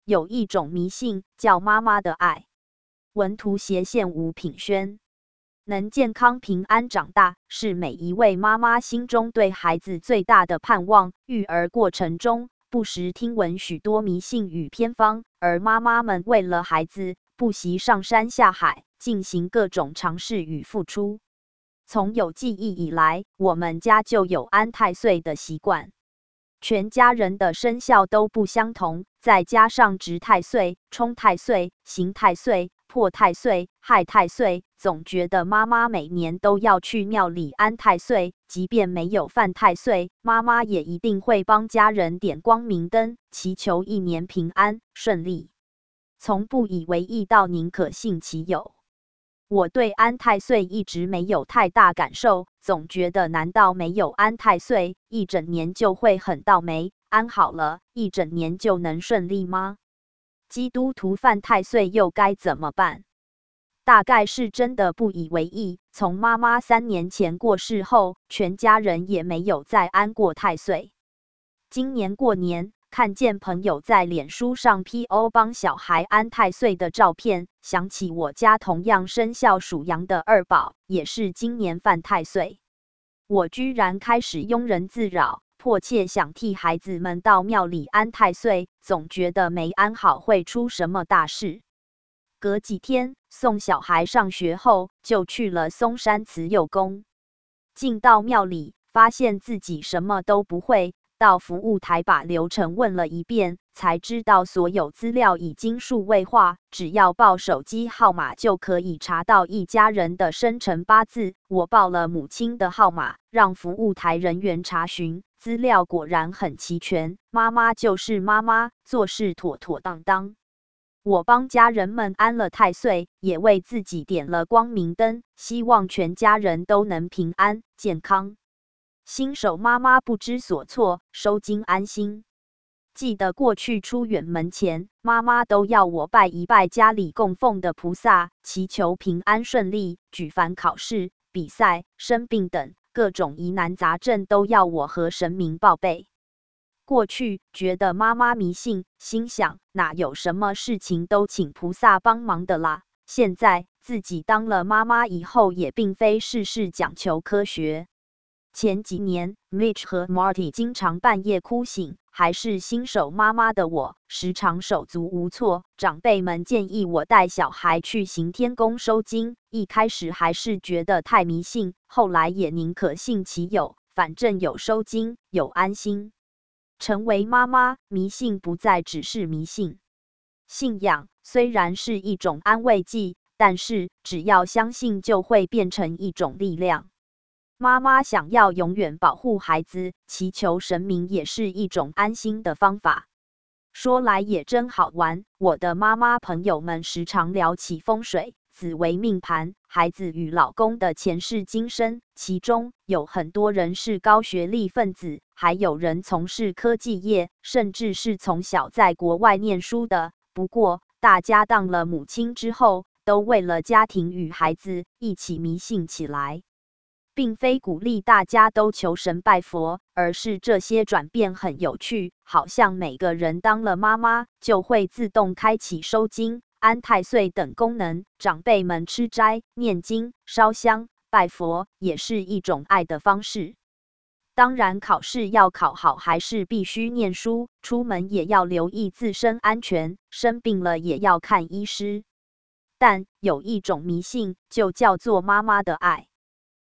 有一种迷信叫妈妈的爱。文图斜线吴品轩。能健康平安长大，是每一位妈妈心中对孩子最大的盼望。育儿过程中，不时听闻许多迷信与偏方，而妈妈们为了孩子，不惜上山下海，进行各种尝试与付出。从有记忆以来，我们家就有安太岁的习惯。全家人的生肖都不相同，再加上值太岁、冲太岁、刑太岁、破太岁、害太岁，总觉得妈妈每年都要去庙里安太岁，即便没有犯太岁，妈妈也一定会帮家人点光明灯，祈求一年平安顺利。从不以为意到宁可信其有。我对安太岁一直没有太大感受，总觉得难道没有安太岁，一整年就会很倒霉，安好了，一整年就能顺利吗？基督徒犯太岁又该怎么办？大概是真的不以为意。从妈妈3年前过世后，全家人也没有再安过太岁。今年过年，看见朋友在脸书上 PO 帮小孩安太岁的照片，想起我家同样生肖属羊的二宝，也是今年犯太岁。我居然开始庸人自扰，迫切想替孩子们到庙里安太岁，总觉得没安好会出什么大事。隔几天送小孩上学后，就去了松山慈幼宫。进到庙里，发现自己什么都不会，到服务台把流程问了一遍，才知道所有资料已经数位化，只要报手机号码就可以查到一家人的生辰八字。我报了母亲的号码，让服务台人员查询，资料果然很齐全，妈妈就是妈妈，做事妥妥当当。我帮家人们安了太岁，也为自己点了光明灯，希望全家人都能平安健康。新手妈妈不知所措，收金安心。记得过去出远门前，妈妈都要我拜一拜家里供奉的菩萨，祈求平安顺利。举凡考试、比赛、生病等各种疑难杂症，都要我和神明报备。过去觉得妈妈迷信，心想哪有什么事情都请菩萨帮忙的啦。现在自己当了妈妈以后，也并非事事讲求科学。前几年 Mitch 和 Marty 经常半夜哭醒，还是新手妈妈的我，时常手足无措。长辈们建议我带小孩去行天宫收金，一开始还是觉得太迷信，后来也宁可信其有，反正有收金，有安心。成为妈妈，迷信不再只是迷信。信仰虽然是一种安慰剂，但是只要相信，就会变成一种力量。妈妈想要永远保护孩子，祈求神明也是一种安心的方法。说来也真好玩，我的妈妈朋友们时常聊起风水、紫微命盘、孩子与老公的前世今生，其中有很多人是高学历分子，还有人从事科技业，甚至是从小在国外念书的。不过，大家当了母亲之后，都为了家庭与孩子一起迷信起来。并非鼓励大家都求神拜佛，而是这些转变很有趣，好像每个人当了妈妈，就会自动开启收金、安太岁等功能。长辈们吃斋、念经、烧香、拜佛，也是一种爱的方式。当然，考试要考好，还是必须念书，出门也要留意自身安全，生病了也要看医师。但有一种迷信，就叫做妈妈的爱。